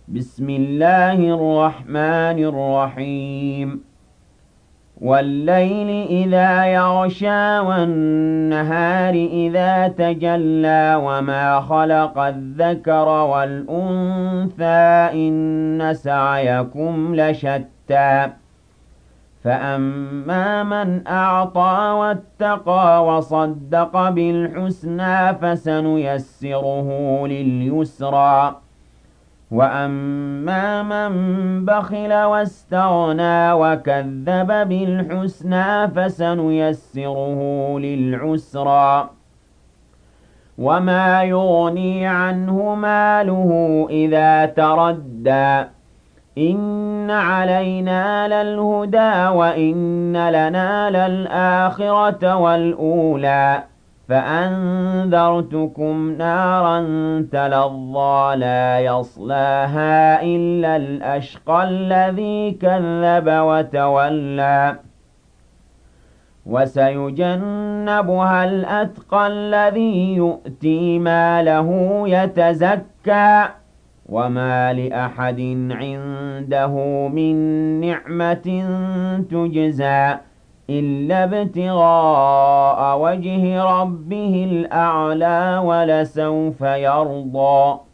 بسم الله الرحمن الرحيم والليل إذا يغشى والنهار إذا تجلى وما خلق الذكر والأنثى إن سعيكم لشتى فأما من أعطى واتقى وصدق بالحسنى فسنيسره لليسرى وأما من بخل واستغنى وكذب بالحسنى فسنيسره للعسرى وما يغني عنه ماله إذا تردى إن علينا للهدى وإن لنا للآخرة والأولى فأنذرتكم نارا تلظى لا يصلاها إلا الأشقى الذي كذب وتولى وسيجنبها الأتقى الذي يؤتي ماله يتزكى وما لأحد عنده من نعمة تجزى إلا ابتغاء وجه ربه الأعلى ولسوف يرضى